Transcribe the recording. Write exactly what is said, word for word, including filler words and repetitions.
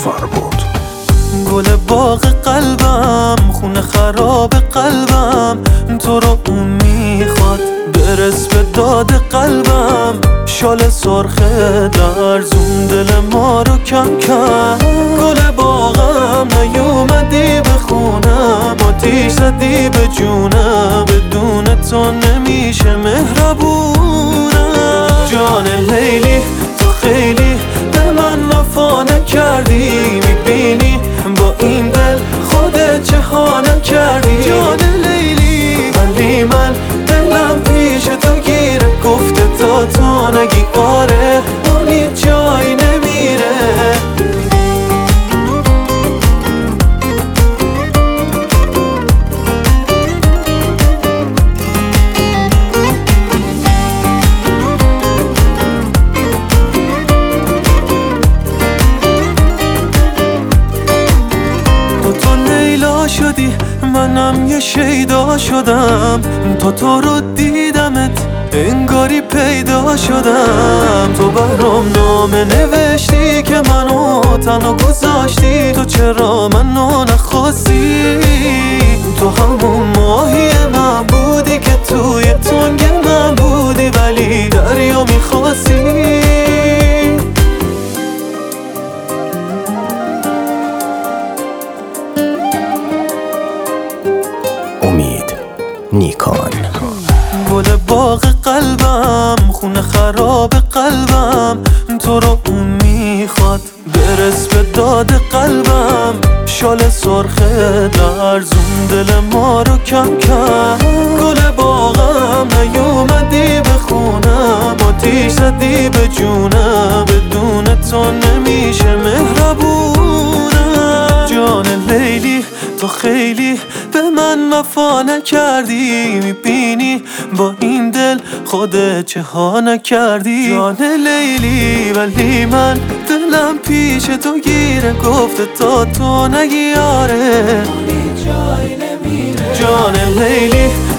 فربود. گل باغ قلبم، خونه خراب قلبم، تو رو اون میخواد. برس به داد قلبم، شال سرخه درزون دل ما رو کم کم. گل باغم نیومدی به خونم، آتیش زدی به جونم، بدون تو نمیشه مهربونم. جان لیلی تو خیلی به من وفا نکردی، میبینی با این دل خودت چه ها نکردی. جان لیلی ولی من دلم پیش تو گیره، گفته تا تو نگی آره اون هیچ جایی نمیره. شدی منم یه شیدا شدم، تا تو رو دیدمت انگاری پیدا شدم. تو برام نامه نوشتی که منو تنها گذاشتی، تو چرا منو نخواستی؟ تو همون ماهی من بودی که توی تنگ من بودی، ولی دریا میخواستی. امید نیکان. گل باغ قلبم، خونه خراب قلبم، تو رو اون میخواد. برس به داد قلبم، شال سرخه درزون دل ما رو کم کم. گل باغم نیومدی به خونم، آتیش زدی به جونم، بدون تو نمیشه مهربونم. جان لیلی تو خیلی به من وفا نکردی، میبینی با این دل خودت چه ها نکردی. جان لیلی ولی من دلم پیش تو گیره، گفته تا تو نگی آره جان لیلی